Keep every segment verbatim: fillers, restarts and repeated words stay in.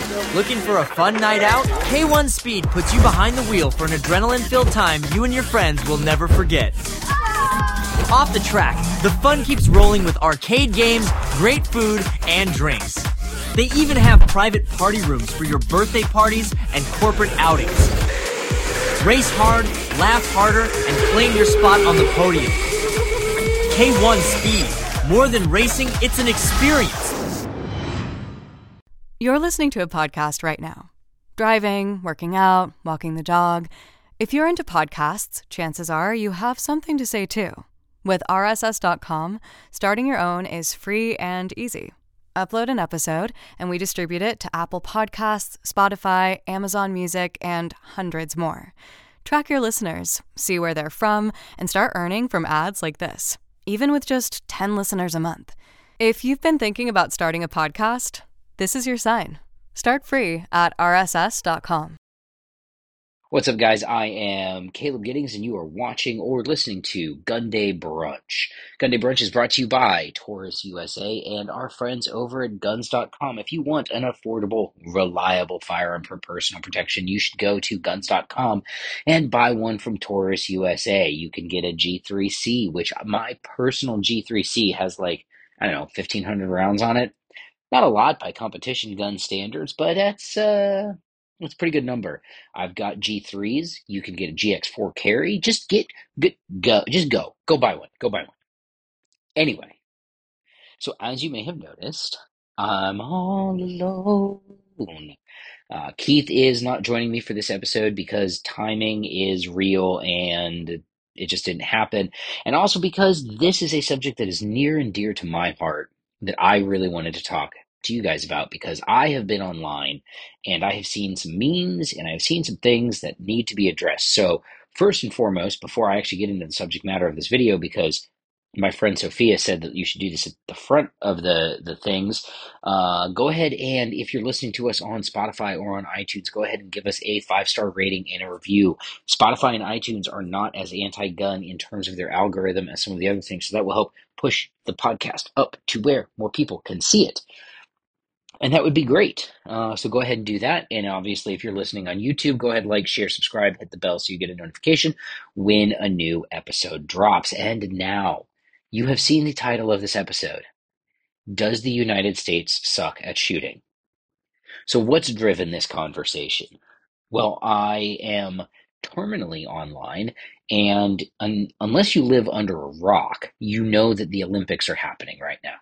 Looking for a fun night out? K one Speed puts you behind the wheel for an adrenaline-filled time you and your friends will never forget. Off the track, the fun keeps rolling with arcade games, great food, and drinks. They even have private party rooms for your birthday parties and corporate outings. Race hard, laugh harder, and claim your spot on the podium. K one Speed. More than racing, it's an experience. You're listening to a podcast right now. Driving, working out, walking the dog. If you're into podcasts, chances are you have something to say too. With R S S dot com, starting your own is free and easy. Upload an episode, and we distribute it to Apple Podcasts, Spotify, Amazon Music, and hundreds more. Track your listeners, see where they're from, and start earning from ads like this, even with just ten listeners a month. If you've been thinking about starting a podcast, this is your sign. Start free at R S S dot com. What's up, guys? I am Caleb Giddings, and you are watching or listening to Gun Day Brunch. Gun Day Brunch is brought to you by Taurus U S A and our friends over at guns dot com. If you want an affordable, reliable firearm for personal protection, you should go to guns dot com and buy one from Taurus U S A. You can get a G three C, which my personal G three C has like, I don't know, fifteen hundred rounds on it. Not a lot by competition gun standards, but that's uh, that's a pretty good number. I've got G threes. You can get a G X four carry. Just get, get go. Just go. Go buy one. Go buy one. Anyway, so as you may have noticed, I'm all alone. Uh, Keith is not joining me for this episode because timing is real and it just didn't happen. And also because this is a subject that is near and dear to my heart that I really wanted to talk to you guys about, because I have been online and I have seen some memes and I've seen some things that need to be addressed. So first and foremost, before I actually get into the subject matter of this video, because my friend Sophia said that you should do this at the front of the, the things, uh, go ahead and if you're listening to us on Spotify or on iTunes, go ahead and give us a five-star rating and a review. Spotify and iTunes are not as anti-gun in terms of their algorithm as some of the other things, so that will help push the podcast up to where more people can see it. And that would be great. Uh, so go ahead and do that. And obviously, if you're listening on YouTube, go ahead, like, share, subscribe, hit the bell so you get a notification when a new episode drops. And now, you have seen the title of this episode. Does the United States suck at shooting? So what's driven this conversation? Well, I am terminally online, and un- unless you live under a rock, you know that the Olympics are happening right now.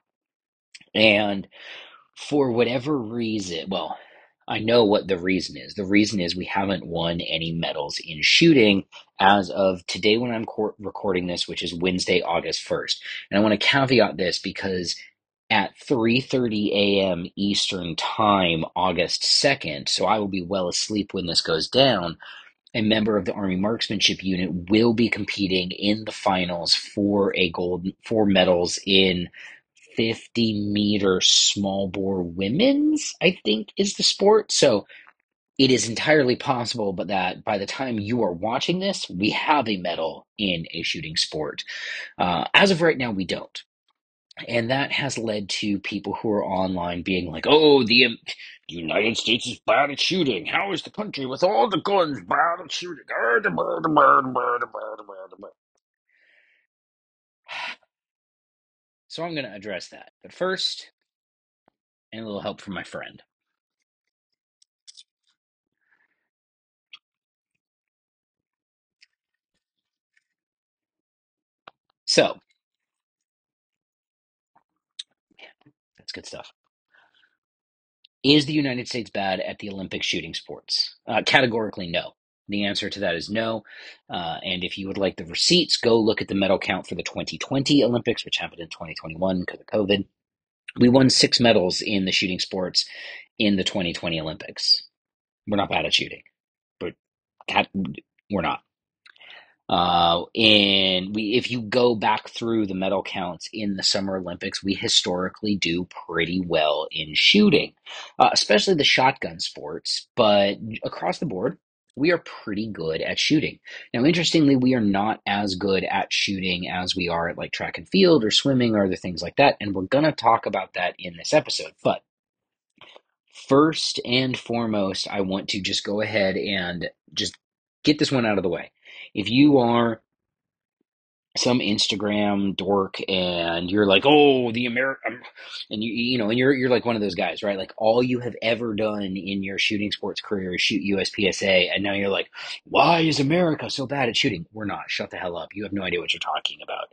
And for whatever reason, well, I know what the reason is. The reason is we haven't won any medals in shooting as of today when I'm cor- recording this, which is Wednesday, August first. And I want to caveat this because at three thirty a.m. Eastern Time, August second, so I will be well asleep when this goes down, a member of the Army Marksmanship Unit will be competing in the finals for a gold, for medals in fifty meter small bore women's, I think is the sport. So it is entirely possible, but that by the time you are watching this, we have a medal in a shooting sport. Uh, as of right now, we don't. And that has led to people who are online being like, oh, the um, United States is bad at shooting. How is the country with all the guns bad at shooting? So I'm going to address that. But first, and a little help from my friend. So, that's good stuff. Is the United States bad at the Olympic shooting sports? Uh, categorically, no. The answer to that is no. Uh, and if you would like the receipts, go look at the medal count for the twenty twenty Olympics, which happened in twenty twenty-one because of COVID. We won six medals in the shooting sports in the twenty twenty Olympics. We're not bad at shooting, but we're not. Uh, and we, if you go back through the medal counts in the Summer Olympics, we historically do pretty well in shooting, uh, especially the shotgun sports. But across the board, we are pretty good at shooting. Now, interestingly, we are not as good at shooting as we are at like track and field or swimming or other things like that. And we're going to talk about that in this episode. But First and foremost, I want to just go ahead and just get this one out of the way. If you are some Instagram dork and you're like, oh, the American, and you you know, and you're you're like one of those guys, right? Like all you have ever done in your shooting sports career is shoot U S P S A, and now you're like, why is America so bad at shooting? We're not. Shut the hell up. You have no idea what you're talking about.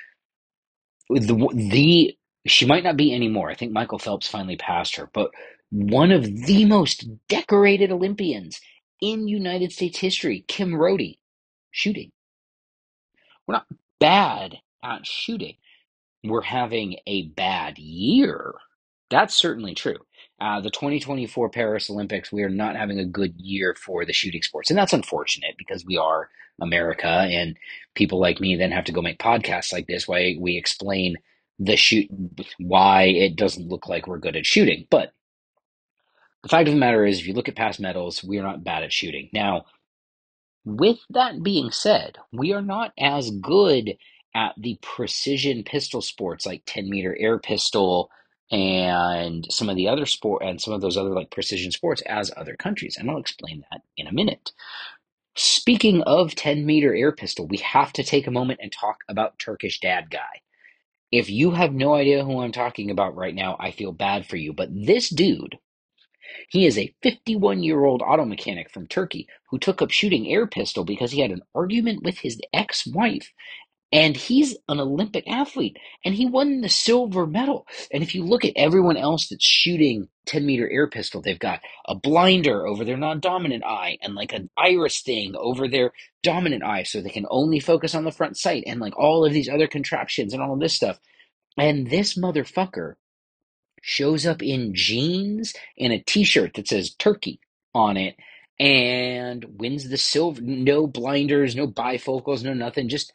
The the she might not be anymore. I think Michael Phelps finally passed her, but one of the most decorated Olympians in United States history, Kim Rhode, shooting. We're not bad at shooting. We're having a bad year. That's certainly true. Uh, the twenty twenty-four Paris Olympics, we are not having a good year for the shooting sports. And that's unfortunate because we are America, and people like me then have to go make podcasts like this why we explain the shoot why it doesn't look like we're good at shooting. But the fact of the matter is, if you look at past medals, we are not bad at shooting. Now, with that being said, we are not as good at the precision pistol sports like ten meter air pistol and some of the other sport and some of those other like precision sports as other countries. And I'll explain that in a minute. Speaking of ten meter air pistol, we have to take a moment and talk about Turkish Dad Guy. If you have no idea who I'm talking about right now, I feel bad for you. But this dude, he is a fifty-one-year-old auto mechanic from Turkey who took up shooting air pistol because he had an argument with his ex-wife. And he's an Olympic athlete, and he won the silver medal. And if you look at everyone else that's shooting ten meter air pistol, they've got a blinder over their non-dominant eye and like an iris thing over their dominant eye so they can only focus on the front sight and like all of these other contraptions and all of this stuff. And this motherfucker shows up in jeans and a t-shirt that says Turkey on it and wins the silver. No blinders, no bifocals, no nothing. Just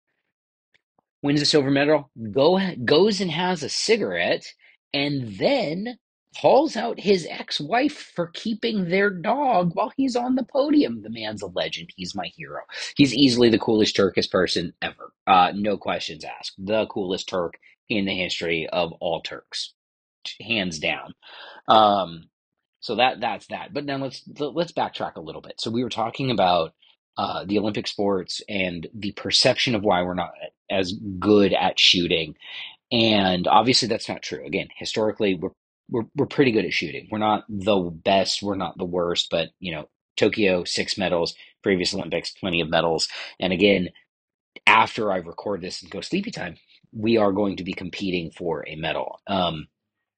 wins the silver medal, go goes and has a cigarette, and then calls out his ex-wife for keeping their dog while he's on the podium. The man's a legend. He's my hero. He's easily the coolest Turkish person ever. Uh, no questions asked. The coolest Turk in the history of all Turks, hands down. Um, so that that's that. But now let's let's backtrack a little bit. So we were talking about uh, the Olympic sports and the perception of why we're not as good at shooting, and obviously that's not true. Again, historically, we're we're we're pretty good at shooting. We're not the best. We're not the worst. But you know, Tokyo, six medals. Previous Olympics, plenty of medals. And again, after I record this and go sleepy time, we are going to be competing for a medal. Um,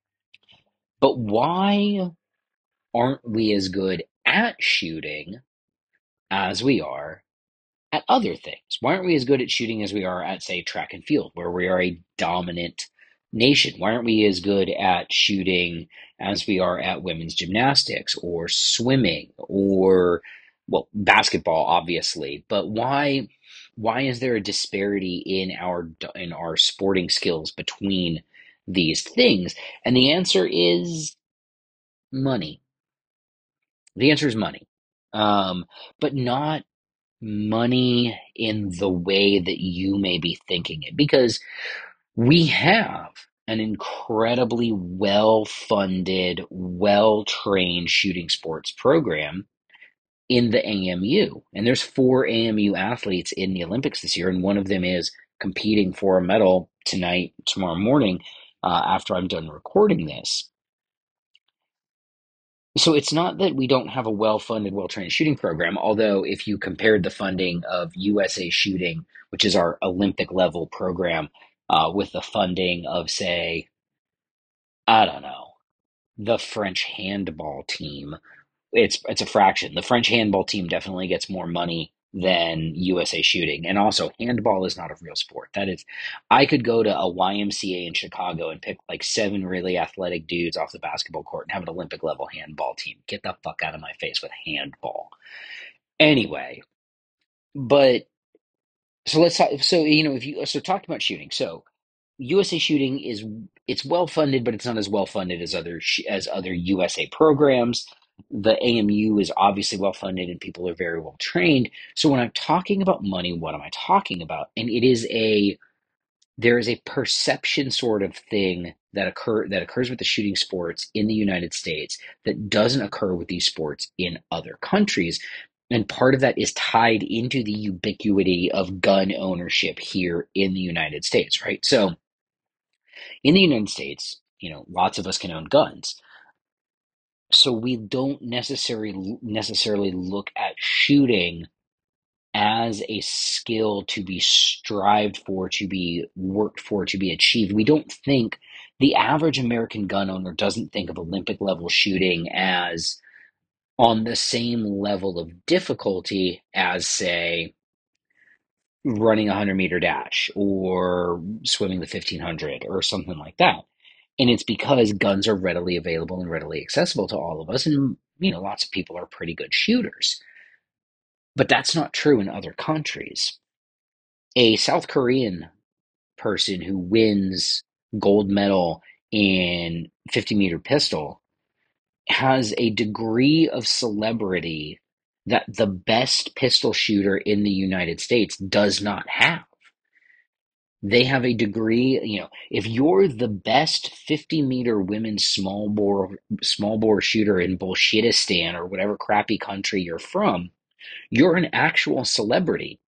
but why aren't we as good at shooting as we are at other things? Why aren't we as good at shooting as we are at, say, track and field, where we are a dominant nation? Why aren't we as good at shooting as we are at women's gymnastics or swimming or, well, basketball, obviously? But why why is there a disparity in our in our sporting skills between these things? And the answer is money. The answer is money, um, but not money in the way that you may be thinking it, because we have an incredibly well-funded, well-trained shooting sports program in the A M U. And there's four A M U athletes in the Olympics this year, and one of them is competing for a medal tonight, tomorrow morning, uh, after I'm done recording this. So it's not that we don't have a well-funded, well-trained shooting program, although if you compared the funding of U S A Shooting, which is our Olympic level program, uh, with the funding of, say, I don't know, the French handball team, it's it's a fraction. The French handball team definitely gets more money than U S A Shooting. And also, handball is not a real sport. That is, I could go to a Y M C A in Chicago and pick like seven really athletic dudes off the basketball court and have an Olympic level handball team. Get the fuck out of my face with handball. Anyway, but so let's talk. So, you know, if you so talked about shooting. So U S A Shooting is it's well funded, but it's not as well funded as other as other U S A programs. The A M U is obviously well funded and people are very well trained. So when I'm talking about money, what am I talking about? And it is a there is a perception sort of thing that occur that occurs with the shooting sports in the United States that doesn't occur with these sports in other countries. And part of that is tied into the ubiquity of gun ownership here in the United States, right? So in the United States, you know, lots of us can own guns. So we don't necessarily necessarily look at shooting as a skill to be strived for, to be worked for, to be achieved. We don't think the average American gun owner doesn't think of Olympic level shooting as on the same level of difficulty as, say, running a hundred meter dash or swimming the fifteen hundred or something like that. And it's because guns are readily available and readily accessible to all of us. And, you know, lots of people are pretty good shooters. But that's not true in other countries. A South Korean person who wins gold medal in fifty meter pistol has a degree of celebrity that the best pistol shooter in the United States does not have. They have a degree, you know, if you're the best fifty meter women's small bore small bore shooter in Bolshitistan or whatever crappy country you're from, you're an actual celebrity.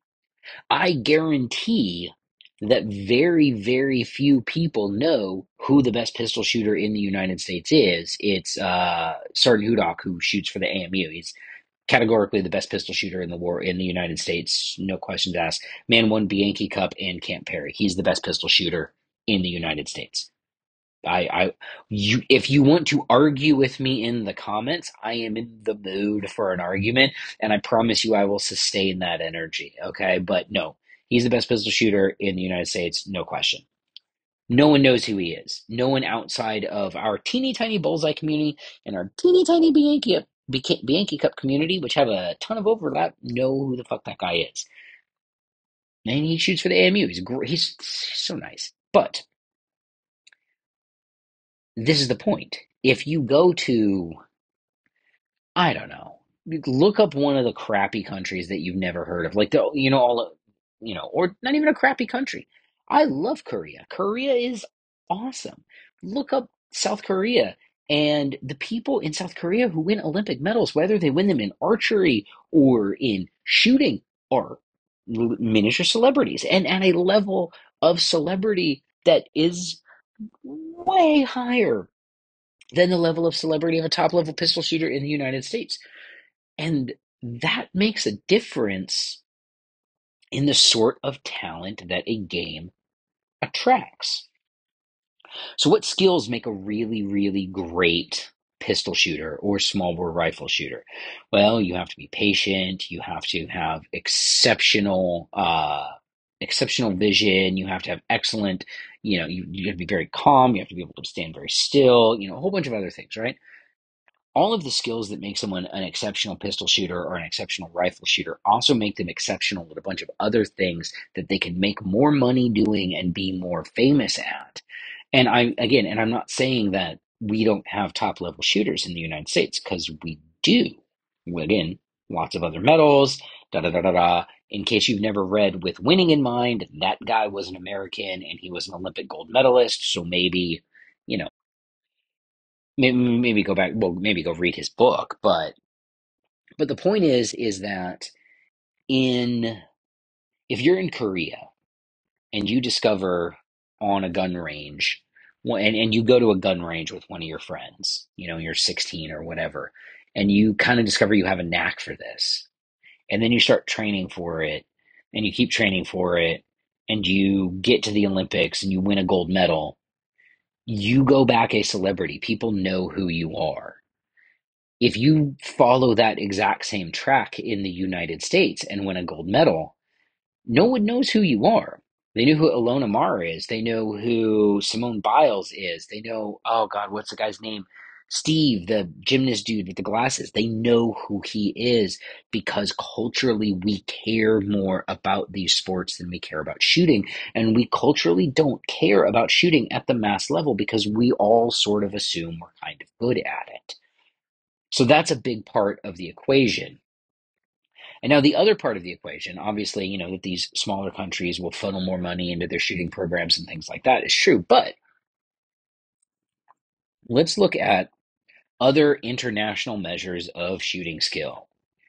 I guarantee that very, very few people know who the best pistol shooter in the United States is. It's uh, Sergeant Hudock, who shoots for the A M U. He's categorically the best pistol shooter in the war in the United States, no questions asked. Man won Bianchi Cup and Camp Perry. He's the best pistol shooter in the United States. I, I, you, if you want to argue with me in the comments, I am in the mood for an argument, and I promise you I will sustain that energy, okay? But no, he's the best pistol shooter in the United States, no question. No one knows who he is. No one outside of our teeny tiny Bullseye community and our teeny tiny Bianchi, Bianchi Cup community, which have a ton of overlap, know who the fuck that guy is. And he shoots for the A M U. He's great. He's, he's so nice. But this is the point. If you go to, I don't know, look up one of the crappy countries that you've never heard of, like the, you know, all, you know, or not even a crappy country. I love Korea. Korea is awesome. Look up South Korea and the people in South Korea who win Olympic medals, whether they win them in archery or in shooting, are miniature celebrities and at a level of celebrity that is way higher than the level of celebrity of a top level pistol shooter in the United States. And that makes a difference in the sort of talent that a game attracts. So, what skills make a really, really great pistol shooter or small bore rifle shooter? Well, you have to be patient. You have to have exceptional, uh, exceptional vision. You have to have excellent, you know, you, you have to be very calm. You have to be able to stand very still. You know, a whole bunch of other things, right? All of the skills that make someone an exceptional pistol shooter or an exceptional rifle shooter also make them exceptional with a bunch of other things that they can make more money doing and be more famous at. And I, again, and I'm not saying that we don't have top level shooters in the United States, because we do. Again, lots of other medals, da da da da da. In case you've never read With Winning in Mind, that guy was an American and he was an Olympic gold medalist. So maybe, you know, maybe, maybe go back, well, maybe go read his book. But, but the point is, is that in, if you're in Korea and you discover on a gun range, and, and you go to a gun range with one of your friends, you know, you're sixteen or whatever, and you kind of discover you have a knack for this, and then you start training for it, and you keep training for it, and you get to the Olympics and you win a gold medal, you go back a celebrity. People know who you are. If you follow that exact same track in the United States and win a gold medal, no one knows who you are. They know who Ilona Maher is. They know who Simone Biles is. They know, oh God, what's the guy's name? Steve, the gymnast dude with the glasses. They know who he is because culturally we care more about these sports than we care about shooting. And we culturally don't care about shooting at the mass level because we all sort of assume we're kind of good at it. So that's a big part of the equation. And now the other part of the equation, obviously, you know, that these smaller countries will funnel more money into their shooting programs and things like that is true. But let's look at other international measures of shooting skill.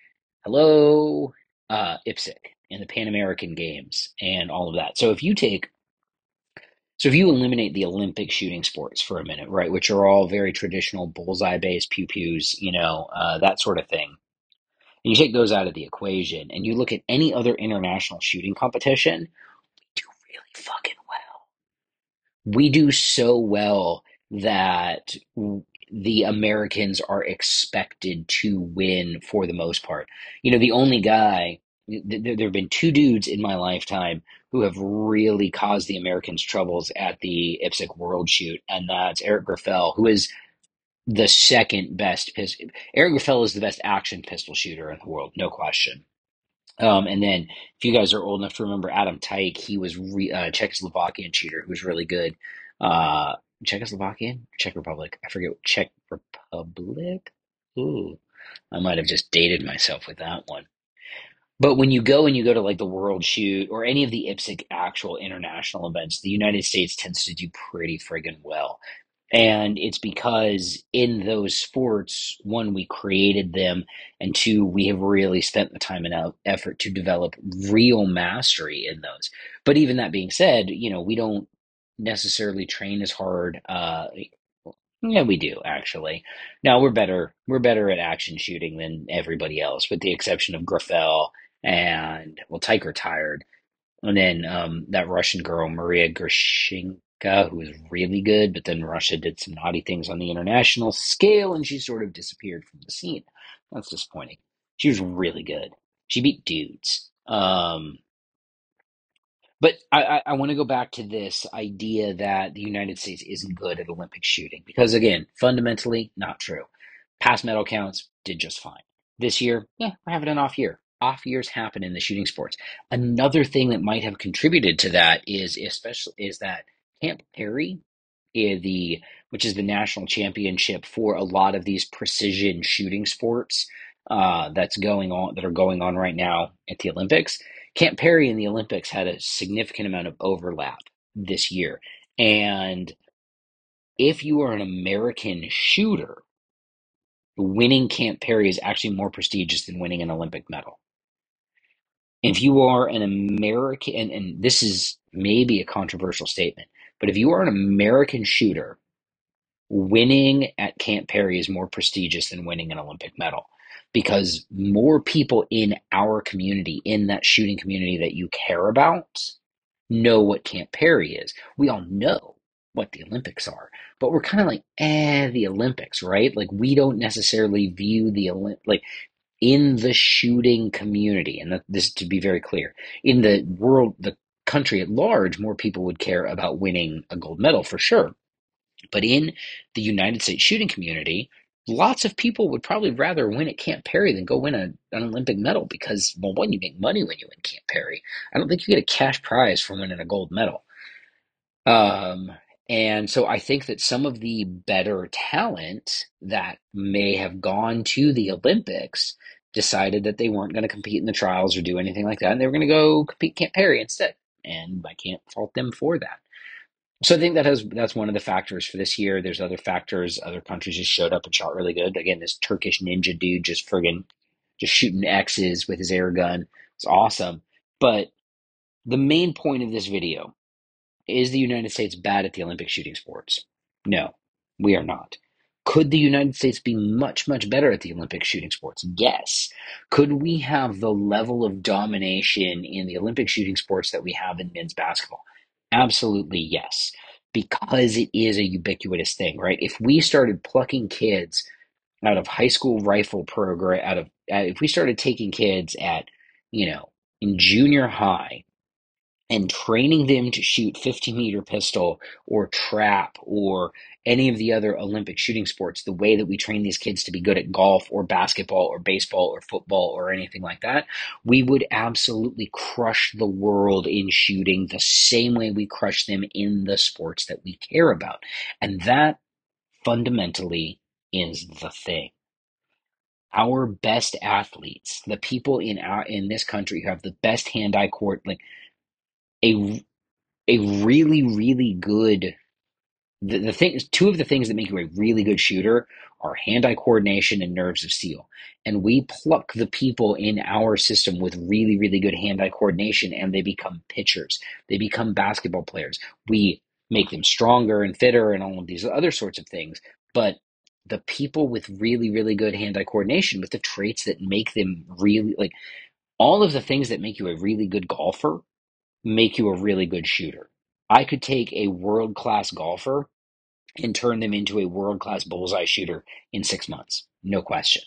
Hello, uh, IPSC and the Pan American Games and all of that. So if you take, so if you eliminate the Olympic shooting sports for a minute, right, which are all very traditional bullseye-based pew pews, you know, uh, that sort of thing, and you take those out of the equation, and you look at any other international shooting competition, do really fucking well. We do so well that the Americans are expected to win for the most part. You know, the only guy, there have been two dudes in my lifetime who have really caused the Americans troubles at the IPSC World Shoot, and that's Eric Greffel, who is the second best pistol. Eric Greffel is the best action pistol shooter in the world, no question. Um, and then, if you guys are old enough to remember Adam Tyke, he was re- uh, Czechoslovakian shooter who was really good. Uh, Czechoslovakian? Czech Republic. I forget. Czech Republic? Ooh, I might have just dated myself with that one. But when you go and you go to like the World Shoot or any of the IPSC actual international events, the United States tends to do pretty friggin' well. And it's because in those sports, one, we created them, and two, we have really spent the time and effort to develop real mastery in those. But even that being said, you know, we don't necessarily train as hard. Uh, yeah, we do actually. Now we're better. We're better at action shooting than everybody else, with the exception of Greffel and well, Tyke retired, and then um, that Russian girl, Maria Gershenka, who was really good, but then Russia did some naughty things on the international scale, and she sort of disappeared from the scene. That's disappointing. She was really good. She beat dudes. Um, but I, I, I want to go back to this idea that the United States isn't good at Olympic shooting, because again, fundamentally, not true. Past medal counts did just fine. This year, yeah, we're having an off year. Off years happen in the shooting sports. Another thing that might have contributed to that is especially is that Camp Perry, eh, the which is the national championship for a lot of these precision shooting sports uh, that's going on that are going on right now at the Olympics. Camp Perry and the Olympics had a significant amount of overlap this year, and if you are an American shooter, winning Camp Perry is actually more prestigious than winning an Olympic medal. If you are an American, and, and this is maybe a controversial statement, but if you are an American shooter, winning at Camp Perry is more prestigious than winning an Olympic medal, because more people in our community, in that shooting community that you care about, know what Camp Perry is. We all know what the Olympics are, but we're kind of like, eh, the Olympics, right? Like, we don't necessarily view the Olymp like in the shooting community, and that, this to be very clear, in the world, the country at large, more people would care about winning a gold medal for sure. But in the United States shooting community, lots of people would probably rather win at Camp Perry than go win a, an Olympic medal, because, well, one, you make money when you win Camp Perry. I don't think you get a cash prize for winning a gold medal. Um, and so I think that some of the better talent that may have gone to the Olympics decided that they weren't going to compete in the trials or do anything like that, and they were going to go compete Camp Perry instead. And I can't fault them for that. So I think that has that's one of the factors for this year. There's other factors. Other countries just showed up and shot really good. Again, this Turkish ninja dude just friggin' just shooting X's with his air gun. It's awesome. But the main point of this video is the United States bad at the Olympic shooting sports? No, we are not. Could the United States be much, much better at the Olympic shooting sports? Yes. Could we have the level of domination in the Olympic shooting sports that we have in men's basketball? Absolutely yes, because it is a ubiquitous thing, right? If we started plucking kids out of high school rifle program, out of uh, if we started taking kids at, you know, in junior high and training them to shoot fifty meter pistol or trap or any of the other Olympic shooting sports the way that we train these kids to be good at golf or basketball or baseball or football or anything like that, we would absolutely crush the world in shooting the same way we crush them in the sports that we care about. And that fundamentally is the thing. our best athletes, the people in our in this country who have the best hand-eye court, like a a really really good the, the things two of the things that make you a really good shooter are hand-eye coordination and nerves of steel. And we pluck the people in our system with really really good hand-eye coordination, and they become pitchers. They become basketball players. We make them stronger and fitter and all of these other sorts of things. But the people with really really good hand-eye coordination, with the traits that make them really, like, all of the things that make you a really good golfer make you a really good shooter. I could take a world-class golfer and turn them into a world-class bullseye shooter in six months. No question.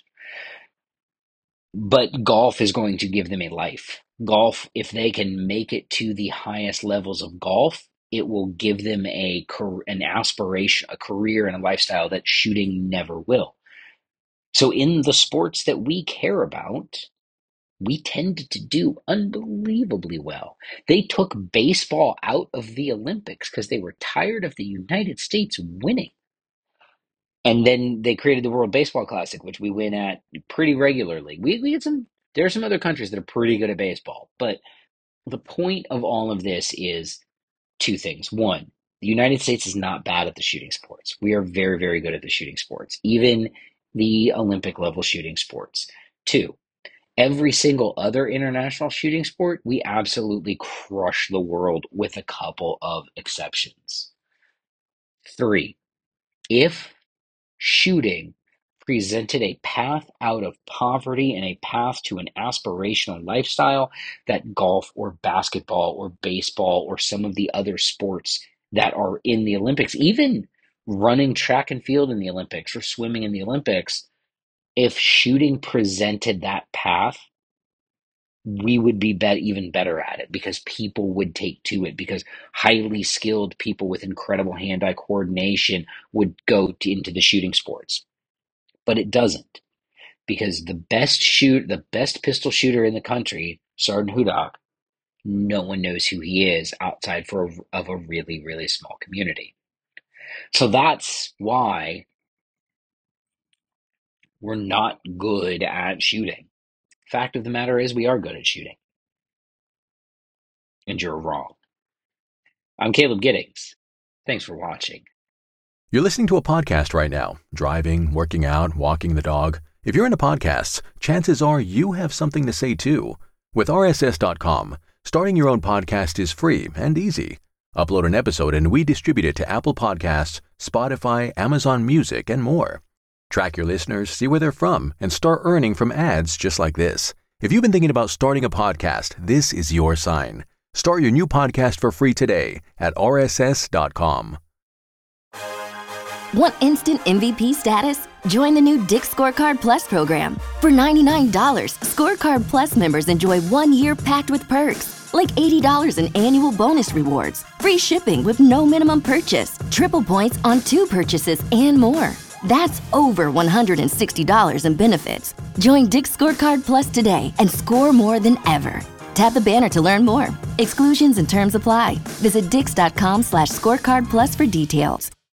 But golf is going to give them a life. Golf, if they can make it to the highest levels of golf, it will give them a an aspiration, a career, and a lifestyle that shooting never will. So in the sports that we care about, we tended to do unbelievably well. They took baseball out of the Olympics because they were tired of the United States winning. And then they created the World Baseball Classic, which we win at pretty regularly. We, we had some, there are some other countries that are pretty good at baseball. But the point of all of this is two things. One, the United States is not bad at the shooting sports. We are very, very good at the shooting sports, even the Olympic level shooting sports. Two, every single other international shooting sport, we absolutely crush the world with a couple of exceptions. Three, if shooting presented a path out of poverty and a path to an aspirational lifestyle that golf or basketball or baseball or some of the other sports that are in the Olympics, even running track and field in the Olympics or swimming in the Olympics, if shooting presented that path, we would be, be even better at it, because people would take to it, because highly skilled people with incredible hand-eye coordination would go to, into the shooting sports. But it doesn't, because the best shoot, the best pistol shooter in the country, Sergeant Hudak, no one knows who he is outside for a, of a really, really small community. So that's why we're not good at shooting. Fact of the matter is, we are good at shooting. And you're wrong. I'm Caleb Giddings. Thanks for watching. You're listening to a podcast right now, driving, working out, walking the dog. If you're into podcasts, chances are you have something to say too. With R S S dot com, starting your own podcast is free and easy. Upload an episode and we distribute it to Apple Podcasts, Spotify, Amazon Music, and more. Track your listeners, see where they're from, and start earning from ads just like this. If you've been thinking about starting a podcast, this is your sign. Start your new podcast for free today at R S S dot com. Want instant M V P status? Join the new Dick's Scorecard Plus program. For ninety-nine dollars, Scorecard Plus members enjoy one year packed with perks, like eighty dollars in annual bonus rewards, free shipping with no minimum purchase, triple points on two purchases, and more. That's over one hundred sixty dollars in benefits. Join Dick's Scorecard Plus today and score more than ever. Tap the banner to learn more. Exclusions and terms apply. Visit dix dot com slash scorecard plus for details.